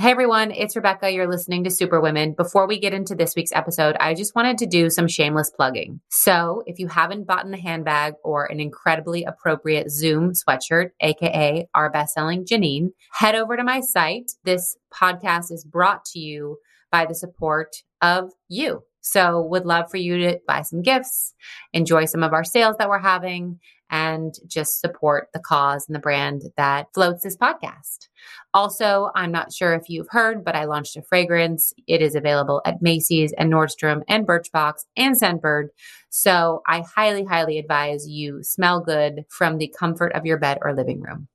Hey everyone, it's Rebecca. You're listening to Superwomen. Before we get into this week's episode, I just wanted to do some shameless plugging. So if you haven't bought a handbag or an incredibly appropriate Zoom sweatshirt, aka our best-selling Janine, head over to my site. This podcast is brought to you by the support of you. So would love for you to buy some gifts, enjoy some of our sales that we're having, and just support the cause and the brand that floats this podcast. Also, I'm not sure if you've heard, but I launched a fragrance. It is available at Macy's and Nordstrom and Birchbox and Scentbird. So I highly, highly advise you smell good from the comfort of your bed or living room.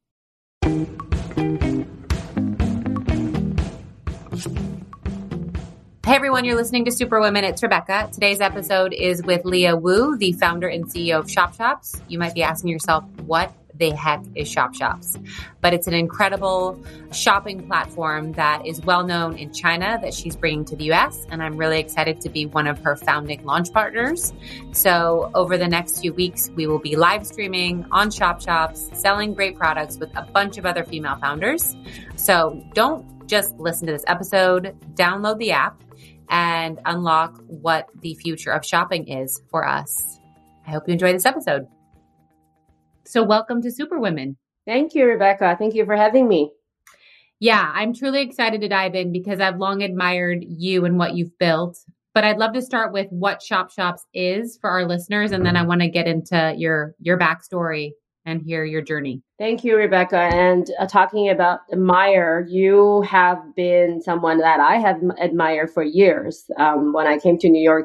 Hey everyone, you're listening to Superwomen. It's Rebecca. Today's episode is with Leah Wu, the founder and CEO of Shop Shops. You might be asking yourself, what the heck is Shop Shops? But it's an incredible shopping platform that is well known in China that she's bringing to the US. And I'm really excited to be one of her founding launch partners. So over the next few weeks, we will be live streaming on Shop Shops, selling great products with a bunch of other female founders. So don't just listen to this episode, download the app and unlock what the future of shopping is for us. I hope you enjoy this episode. So welcome to Superwomen. Thank you, Rebecca. Thank you for having me. Yeah, I'm truly excited to dive in because I've long admired you and what you've built. But I'd love to start with what Shop Shops is for our listeners. And then I want to get into your backstory and hear your journey. Thank you, Rebecca. And talking about admire, you have been someone that I have admired for years. When I came to New York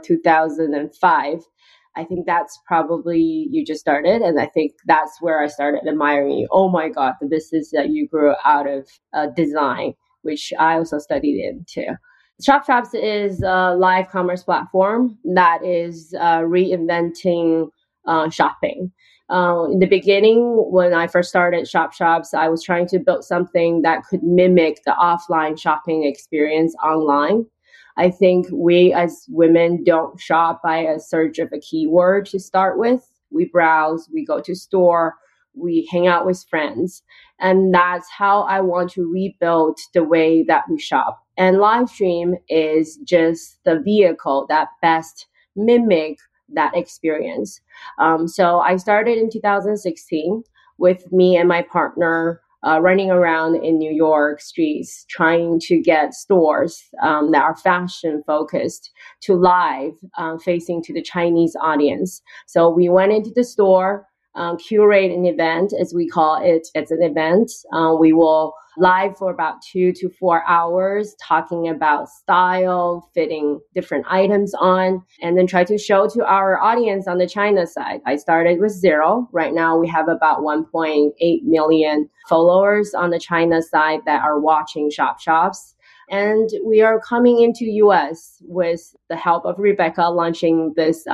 2005, I think that's probably you just started. And I think that's where I started admiring you. Oh my God, the business that you grew out of design, which I also studied in too. Shop Shops is a live commerce platform that is reinventing shopping. In the beginning, when I first started Shop Shops, I was trying to build something that could mimic the offline shopping experience online. I think we as women don't shop by a search of a keyword to start with. We browse, we go to store, we hang out with friends. And that's how I want to rebuild the way that we shop. And live stream is just the vehicle that best mimic that experience. So I started in 2016 with me and my partner running around in New York streets, trying to get stores that are fashion focused to live facing to the Chinese audience. So we went into the store, curate an event, as we call it. It's an event. We will live for about 2 to 4 hours, talking about style, fitting different items on, and then try to show to our audience on the China side. I started with 0. Right now, we have about 1.8 million followers on the China side that are watching Shop Shops. And we are coming into US with the help of Rebecca launching this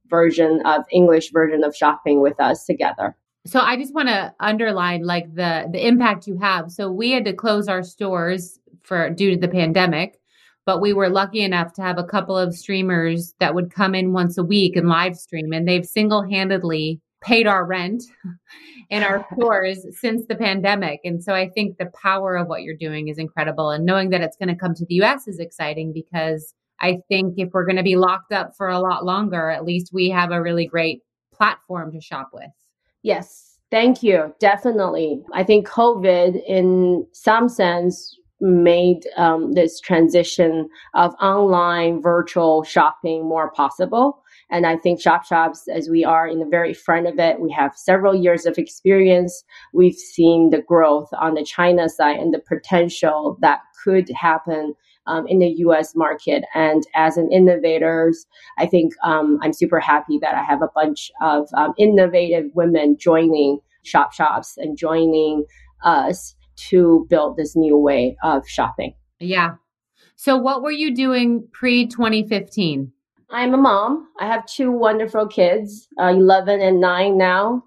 English version of shopping with us together. So I just want to underline like the impact you have. So we had to close our stores due to the pandemic, but we were lucky enough to have a couple of streamers that would come in once a week and live stream, and they've single-handedly paid our rent in our stores since the pandemic. And so I think the power of what you're doing is incredible, and knowing that it's going to come to the US is exciting because I think if we're going to be locked up for a lot longer, at least we have a really great platform to shop with. Yes, thank you. Definitely. I think COVID, in some sense, made this transition of online virtual shopping more possible. And I think Shop Shops, as we are in the very front of it, we have several years of experience. We've seen the growth on the China side and the potential that could happen in the US market. And as an innovators, I think I'm super happy that I have a bunch of innovative women joining Shop Shops and joining us to build this new way of shopping. Yeah. So what were you doing pre-2015? I'm a mom. I have 2 wonderful kids, 11 and 9 now.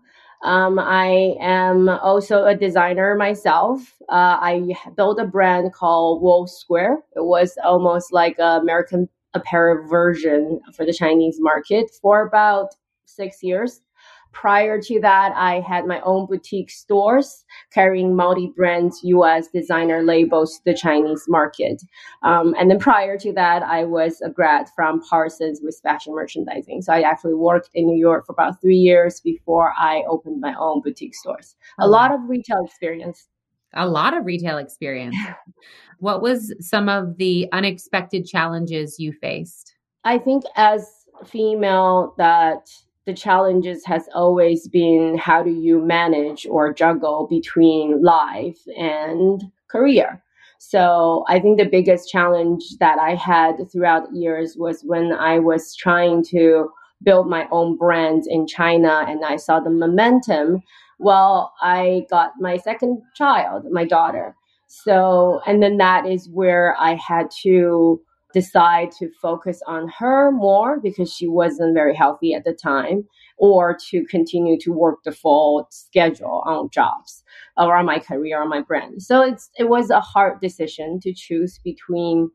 I am also a designer myself. I built a brand called Wolf Square. It was almost like an American Apparel version for the Chinese market for about 6 years. Prior to that, I had my own boutique stores carrying multi-brand US designer labels to the Chinese market. And then prior to that, I was a grad from Parsons with fashion merchandising. So I actually worked in New York for about 3 years before I opened my own boutique stores. A lot of retail experience. A lot of retail experience. What was some of the unexpected challenges you faced? I think as a female that the challenges has always been how do you manage or juggle between life and career. So I think the biggest challenge that I had throughout the years was when I was trying to build my own brand in China and I saw the momentum. Well, I got my second child, my daughter. So, and then that is where I had to decide to focus on her more because she wasn't very healthy at the time, or to continue to work the full schedule on jobs or on my career, on my brand. So it was a hard decision to choose between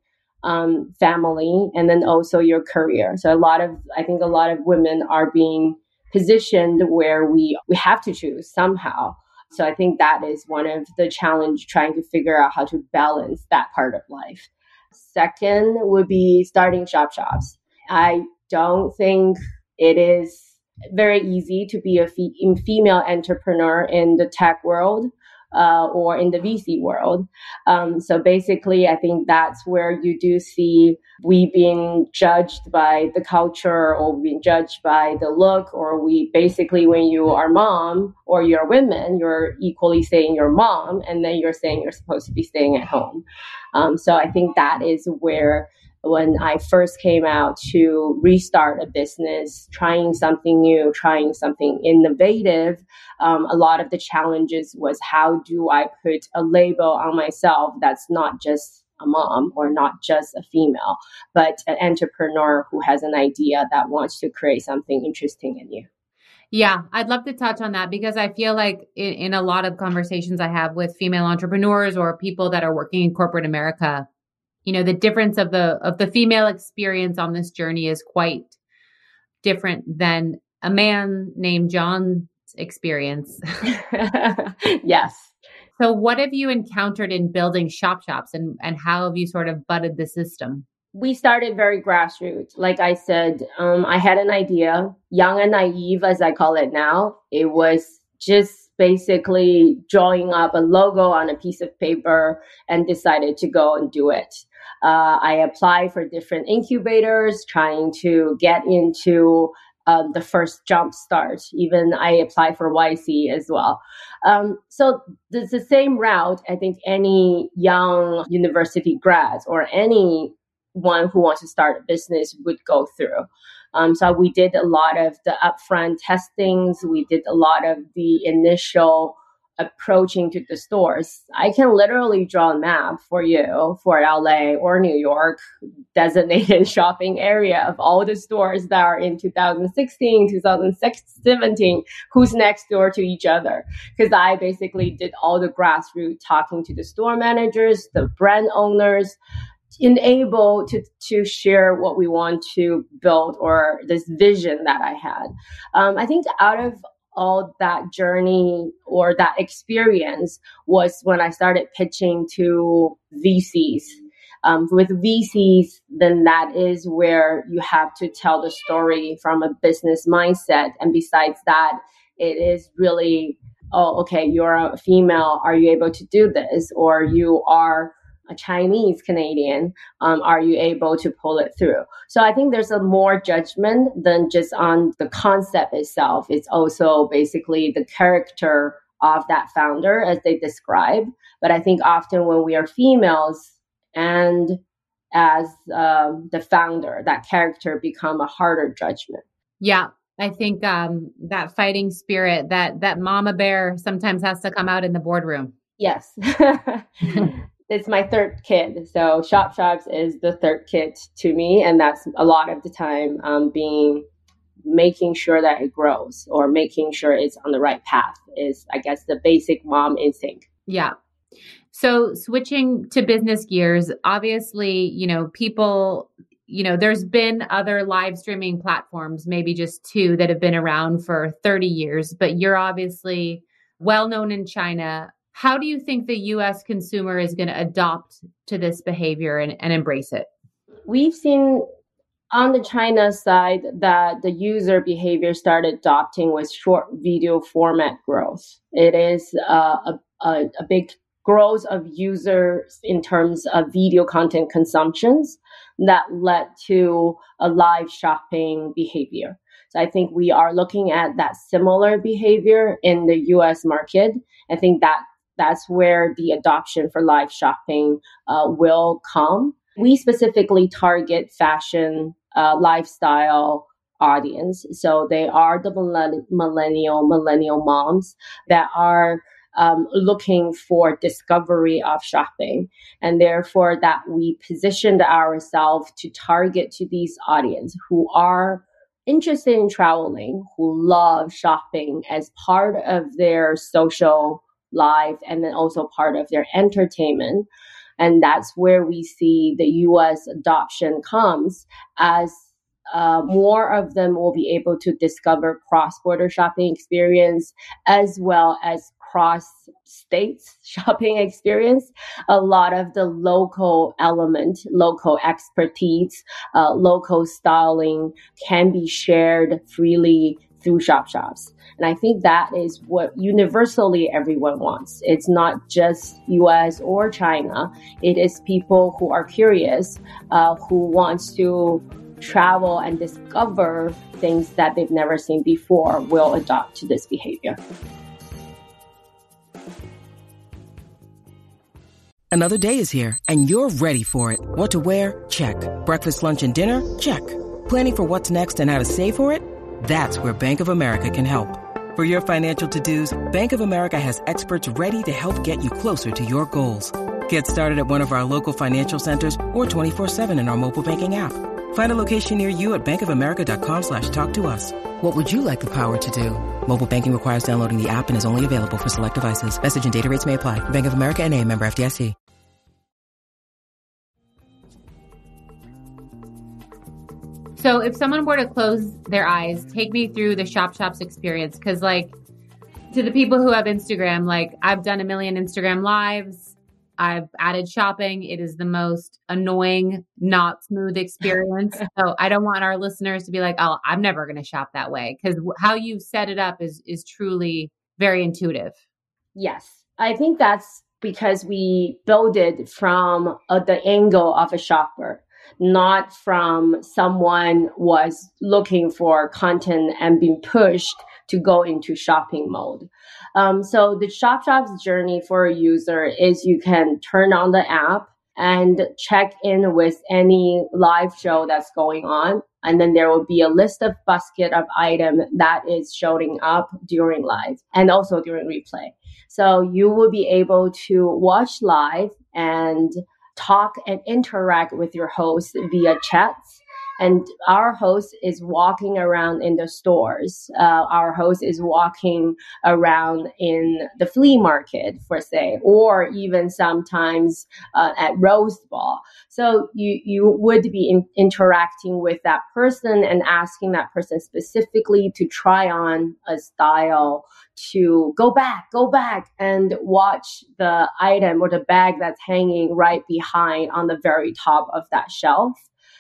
family and then also your career. So I think a lot of women are being positioned where we have to choose somehow. So I think that is one of the challenge, trying to figure out how to balance that part of life. Second would be starting shops. I don't think it is very easy to be a female entrepreneur in the tech world or in the VC world. So basically, I think that's where you do see we being judged by the culture or being judged by the look, or we basically, when you are mom or you're women, you're equally saying you're mom, and then you're saying you're supposed to be staying at home. So I think that is where when I first came out to restart a business, trying something new, trying something innovative, a lot of the challenges was how do I put a label on myself that's not just a mom or not just a female, but an entrepreneur who has an idea that wants to create something interesting and new. Yeah, I'd love to touch on that because I feel like in a lot of conversations I have with female entrepreneurs or people that are working in corporate America, the difference of the female experience on this journey is quite different than a man named John's experience. Yes. So what have you encountered in building shops and how have you sort of butted the system? We started very grassroots. Like I said, I had an idea, young and naive, as I call it now. It was just basically drawing up a logo on a piece of paper and decided to go and do it. I applied for different incubators, trying to get into the first jump start. Even I applied for YC as well. So it's the same route I think any young university grads or anyone who wants to start a business would go through. So we did a lot of the upfront testings. We did a lot of the initial approaching to the stores. I can literally draw a map for you for LA or New York, designated shopping area of all the stores that are in 2016, 2017, who's next door to each other. Because I basically did all the grassroots talking to the store managers, the brand owners, enable to share what we want to build or this vision that I had. I think out of all that journey or that experience was when I started pitching to VCs. With VCs, then that is where you have to tell the story from a business mindset. And besides that, it is really, oh, okay, you're a female. Are you able to do this? Or you are a Chinese Canadian, are you able to pull it through? So I think there's a more judgment than just on the concept itself. It's also basically the character of that founder as they describe. But I think often when we are females and as the founder, that character become a harder judgment. Yeah. I think that fighting spirit, that mama bear sometimes has to come out in the boardroom. Yes. It's my third kid. So Shops is the third kid to me. And that's a lot of the time making sure that it grows or making sure it's on the right path is, I guess, the basic mom instinct. Yeah. So switching to business gears, obviously, people there's been other live streaming platforms, maybe just two that have been around for 30 years, but you're obviously well known in China. How do you think the US consumer is going to adopt to this behavior and embrace it? We've seen on the China side that the user behavior started adopting with short video format growth. It is a big growth of users in terms of video content consumptions that led to a live shopping behavior. So I think we are looking at that similar behavior in the US market. I think that's where the adoption for live shopping will come. We specifically target fashion, lifestyle audience. So they are the millennial moms that are looking for discovery of shopping. And therefore that we positioned ourselves to target to these audience who are interested in traveling, who love shopping as part of their social life and then also part of their entertainment. And that's where we see the US adoption comes as more of them will be able to discover cross-border shopping experience as well as cross-states shopping experience. A lot of the local element, local expertise, local styling can be shared freely through shops. And I think that is what universally everyone wants. It's not just US or China. It is people who are curious, who wants to travel and discover things that they've never seen before will adopt to this behavior. Another day is here and you're ready for it. What to wear? Check. Breakfast, lunch, and dinner? Check. Planning for what's next and how to save for it? That's where Bank of America can help. For your financial to-dos, Bank of America has experts ready to help get you closer to your goals. Get started at one of our local financial centers or 24/7 in our mobile banking app. Find a location near you at bankofamerica.com/talktous. What would you like the power to do? Mobile banking requires downloading the app and is only available for select devices. Message and data rates may apply. Bank of America NA, member FDIC. So if someone were to close their eyes, take me through the Shops experience. Because to the people who have Instagram, I've done a million Instagram lives. I've added shopping. It is the most annoying, not smooth experience. So I don't want our listeners to be like, oh, I'm never going to shop that way. Because how you set it up is truly very intuitive. Yes. I think that's because we build it from the angle of a shopper, not from someone was looking for content and being pushed to go into shopping mode. So the Shop's journey for a user is you can turn on the app and check in with any live show that's going on. And then there will be a list of basket of item that is showing up during live and also during replay. So you will be able to watch live and talk and interact with your host via chats. And our host is walking around in the stores. Our host is walking around in the flea market, for say, or even sometimes at Rose Ball. So you would be interacting with that person and asking that person specifically to try on a style, to go back and watch the item or the bag that's hanging right behind on the very top of that shelf.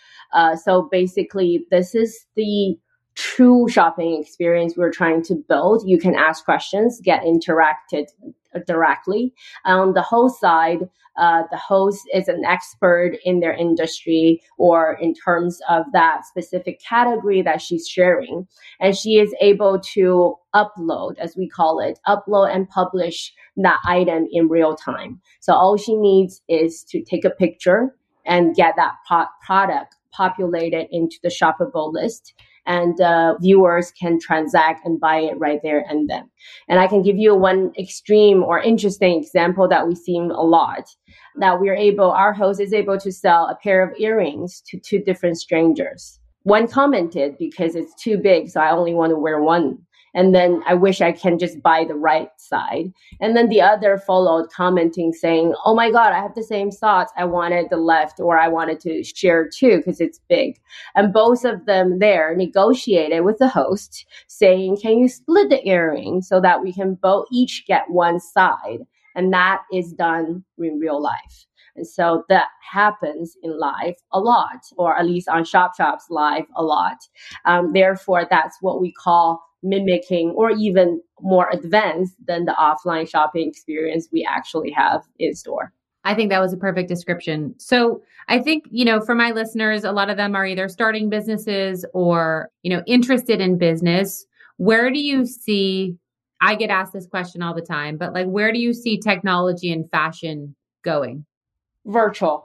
So basically, this is the true shopping experience we're trying to build. You can ask questions, get interacted directly. On the host side, the host is an expert in their industry or in terms of that specific category that she's sharing. And she is able to upload, as we call it, upload and publish that item in real time. So all she needs is to take a picture and get that product populated into the shoppable list, and viewers can transact and buy it right there and then. And I can give you one extreme or interesting example that we've seen a lot, that our host is able to sell a pair of earrings to two different strangers. One commented, because it's too big, so I only want to wear one. And then I wish I can just buy the right side. And then the other followed commenting saying, oh my God, I have the same thoughts. I wanted the left, or I wanted to share too because it's big. And both of them there negotiated with the host saying, can you split the earring so that we can both each get one side? And that is done in real life. And so that happens in live a lot, or at least on Shop's live a lot. Therefore, that's what we call mimicking, or even more advanced than the offline shopping experience we actually have in store. I think that was a perfect description. So I think, for my listeners, a lot of them are either starting businesses or, interested in business. Where do you see, I get asked this question all the time, but where do you see technology and fashion going? Virtual.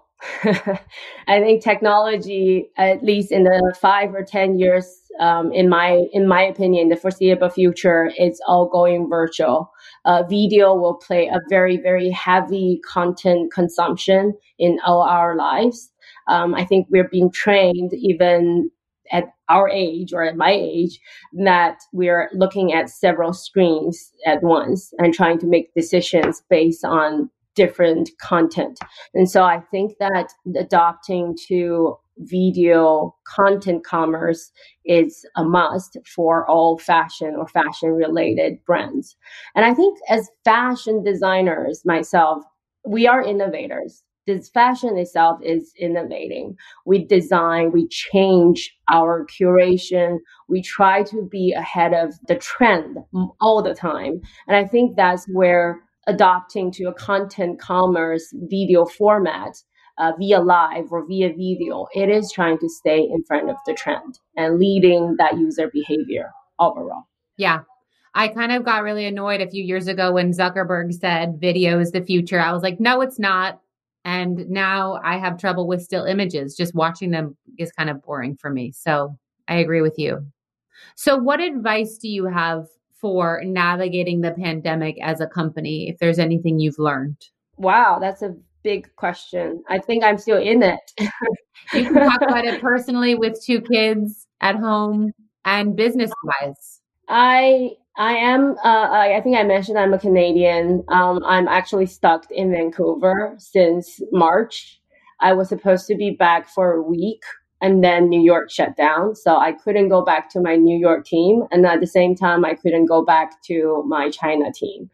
I think technology, at least in the 5 or 10 years, in my opinion, the foreseeable future, it's all going virtual. Video will play a very, very heavy content consumption in all our lives. I think we're being trained even at our age, or at my age, that we're looking at several screens at once and trying to make decisions based on different content. And so I think that adopting to video content commerce is a must for all fashion or fashion related brands. And I think as fashion designers myself, we are innovators. This fashion itself is innovating. We design, we change our curation. We try to be ahead of the trend all the time. And I think that's where adopting to a content commerce video format via live or via video, it is trying to stay in front of the trend and leading that user behavior overall. Yeah. I kind of got really annoyed a few years ago when Zuckerberg said video is the future. I was like, no, it's not. And now I have trouble with still images. Just watching them is kind of boring for me. So I agree with you. So what advice do you have for navigating the pandemic as a company, if there's anything you've learned? Wow, that's a big question. I think I'm still in it. You can talk about it personally with 2 kids at home and business-wise. I am, I think I mentioned I'm a Canadian. I'm actually stuck in Vancouver since March. I was supposed to be back for a week, and then New York shut down. So I couldn't go back to my New York team. And at the same time, I couldn't go back to my China team.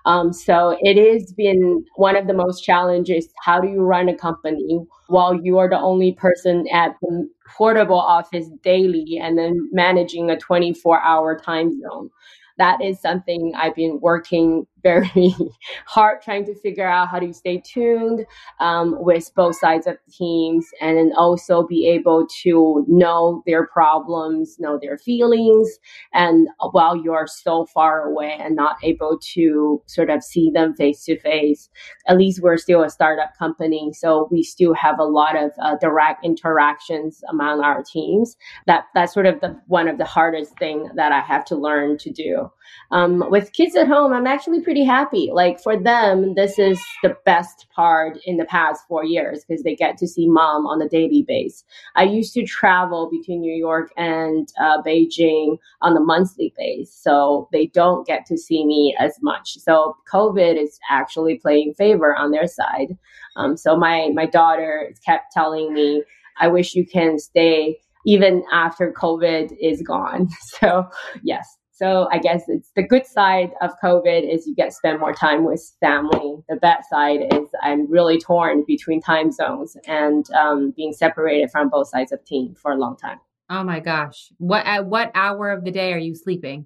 So it has been one of the most challenges. How do you run a company while you are the only person at the portable office daily and then managing a 24-hour time zone? That is something I've been working very hard trying to figure out how to stay tuned with both sides of the teams, and then also be able to know their problems, know their feelings, and while you're so far away and not able to sort of see them face to face. At least we're still a startup company, so we still have a lot of direct interactions among our teams. That's sort of one of the hardest thing that I have to learn to do. With kids at home, I'm actually pretty happy. Like for them, this is the best part in the past 4 years because they get to see mom on a daily basis. I used to travel between New York and Beijing on a monthly basis, so they don't get to see me as much. So COVID is actually playing favor on their side. So my daughter kept telling me, I wish you can stay even after COVID is gone. So yes. So I guess it's the good side of COVID is you get to spend more time with family. The bad side is I'm really torn between time zones and being separated from both sides of team for a long time. Oh my gosh. At what hour of the day are you sleeping?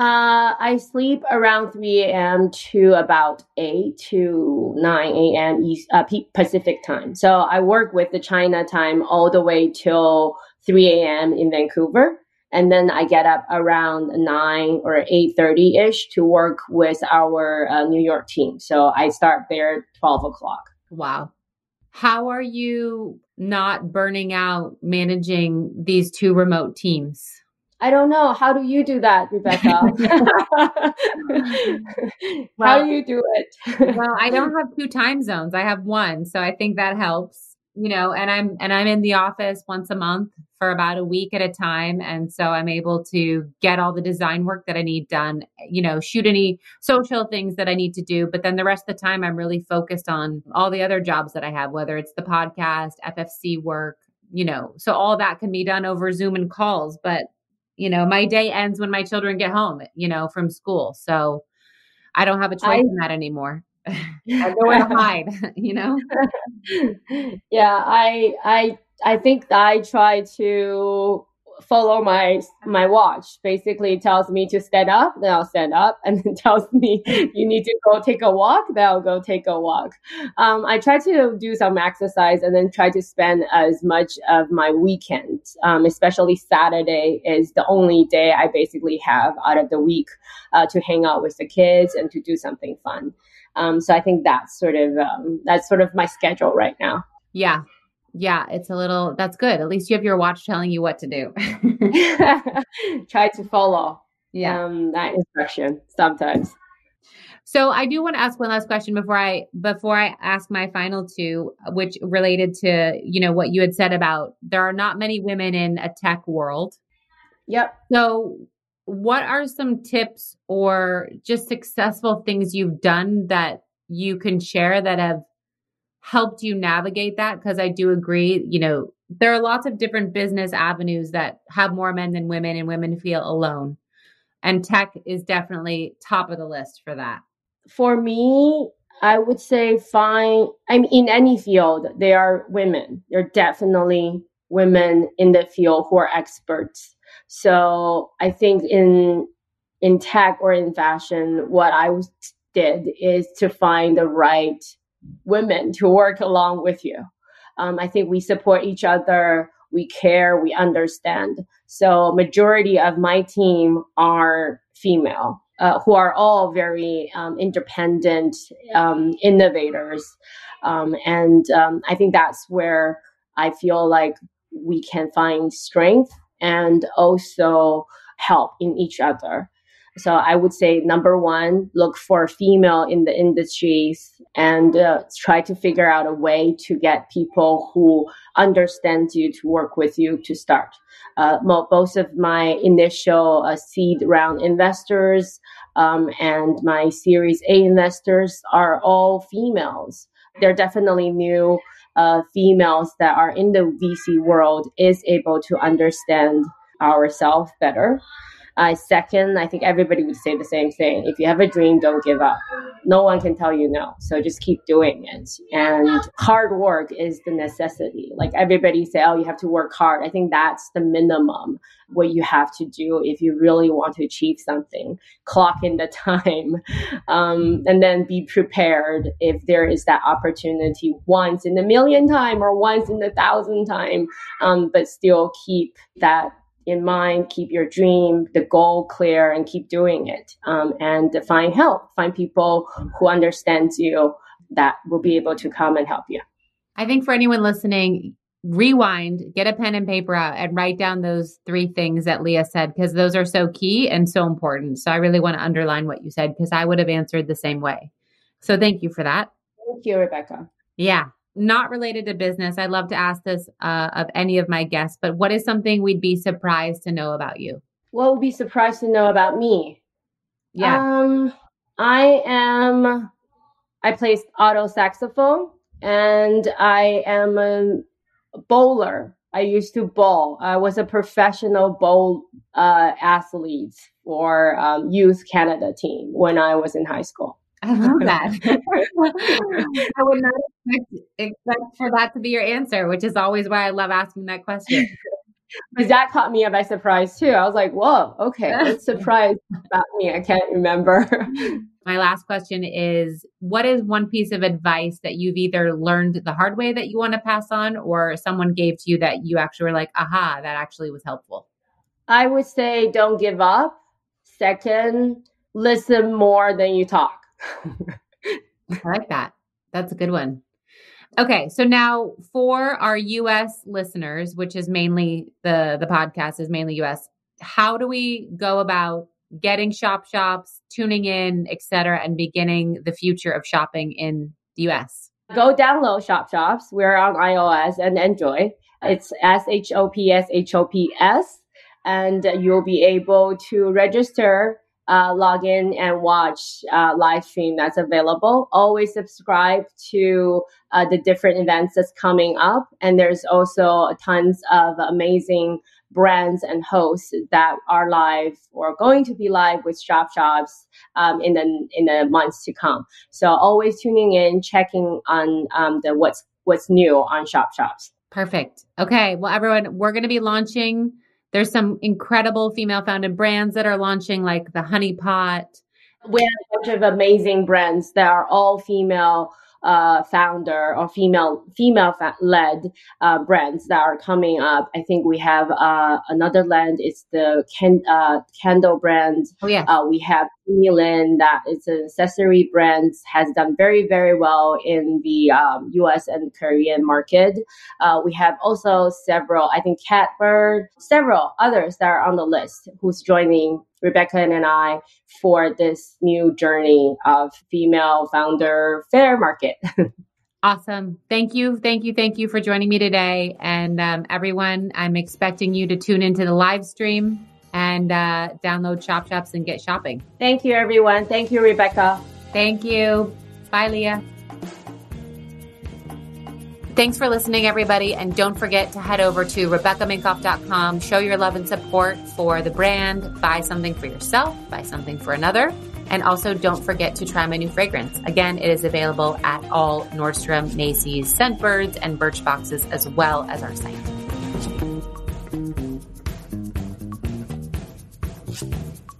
I sleep around 3 a.m. to about 8 to 9 a.m. Pacific time. So I work with the China time all the way till 3 a.m. in Vancouver. And then I get up around 9 or 8:30-ish to work with our New York team. So I start there at 12 o'clock. Wow. How are you not burning out managing these 2 remote teams? I don't know. How do you do that, Rebecca? How do you do it? Well, I don't have 2 time zones. I have 1. So I think that helps, and I'm in the office once a month for about a week at a time. And so I'm able to get all the design work that I need done, shoot any social things that I need to do. But then the rest of the time, I'm really focused on all the other jobs that I have, whether it's the podcast, FFC work, so all that can be done over Zoom and calls. But, my day ends when my children get home, from school. So I don't have a choice in that anymore. I have nowhere to hide, Yeah, I think I try to follow my watch. Basically, it tells me to stand up, then I'll stand up, and then tells me you need to go take a walk, then I'll go take a walk. I try to do some exercise and then try to spend as much of my weekend, especially Saturday is the only day I basically have out of the week to hang out with the kids and to do something fun. So I think that's sort of my schedule right now. Yeah. Yeah, that's good. At least you have your watch telling you what to do. Try to follow that instruction sometimes. So I do want to ask one last question before I ask my final two, which related to, what you had said about there are not many women in a tech world. Yep. So what are some tips or just successful things you've done that you can share that have helped you navigate that? Because I do agree, there are lots of different business avenues that have more men than women and women feel alone. And tech is definitely top of the list for that. For me, I would say in any field, there are women. There are definitely women in the field who are experts. So I think in tech or in fashion, what I did is to find the right women to work along with you. I think we support each other, we care, we understand. So majority of my team are female, who are all very independent innovators. And I think that's where I feel like we can find strength and also help in each other. So I would say, number one, look for female in the industries and try to figure out a way to get people who understand you to work with you to start. Both of my initial seed round investors and my Series A investors are all females. There are definitely new females that are in the VC world is able to understand ourselves better. Second, I think everybody would say the same thing. If you have a dream, don't give up. No one can tell you no. So just keep doing it. And hard work is the necessity. Like everybody say, oh, you have to work hard. I think that's the minimum what you have to do if you really want to achieve something. Clock in the time. And then be prepared if there is that opportunity once in a million time or once in 1,000 time. But still keep that in mind, keep your dream, the goal clear, and keep doing it. And find help, find people who understand you that will be able to come and help you. I think for anyone listening, rewind, get a pen and paper out and write down those 3 things that Leah said, because those are so key and so important. So I really want to underline what you said, because I would have answered the same way. So thank you for that. Thank you, Rebecca. Yeah. Not related to business. I'd love to ask this of any of my guests, but what is something we'd be surprised to know about you? What would be surprised to know about me? Yeah. I play alto saxophone and I am a bowler. I used to bowl. I was a professional bowl athlete for Youth Canada team when I was in high school. I love that. I would not expect for that to be your answer, which is always why I love asking that question. Because that caught me by surprise too. I was like, whoa, okay, what's surprised about me? I can't remember. My last question is, what is one piece of advice that you've either learned the hard way that you want to pass on, or someone gave to you that you actually were like, aha, that actually was helpful? I would say don't give up. Second, listen more than you talk. I like that. That's a good one. Okay. So now for our US listeners, which is mainly the podcast is mainly US, how do we go about getting shops, tuning in, et cetera, and beginning the future of shopping in the US? Go download Shop Shops. We're on iOS and Android. It's SHOPS. And you'll be able to register, log in, and watch live stream that's available. Always subscribe to the different events that's coming up. And there's also tons of amazing brands and hosts that are live or going to be live with Shop Shops in the months to come. So always tuning in, checking on what's new on Shop Shops. Perfect. Okay. Well, everyone, we're going to be launching. There's some incredible female-founded brands that are launching, like the Honey Pot. We have a bunch of amazing brands that are all female founder or female-led brands that are coming up. I think we have another land. It's the candle brand. Oh, yeah. We have Milan, that is an accessory brand, has done very, very well in the US and Korean market. We have also several, I think Catbird, several others that are on the list who's joining Rebecca and I for this new journey of female founder fair market. Awesome. Thank you for joining me today. And everyone, I'm expecting you to tune into the live stream and download Shop Shops and get shopping. Thank you, everyone. Thank you, Rebecca. Thank you. Bye, Leah. Thanks for listening, everybody. And don't forget to head over to RebeccaMinkoff.com. Show your love and support for the brand. Buy something for yourself. Buy something for another. And also don't forget to try my new fragrance. Again, it is available at all Nordstrom, Macy's, Scentbirds, and Birchboxes, as well as our site.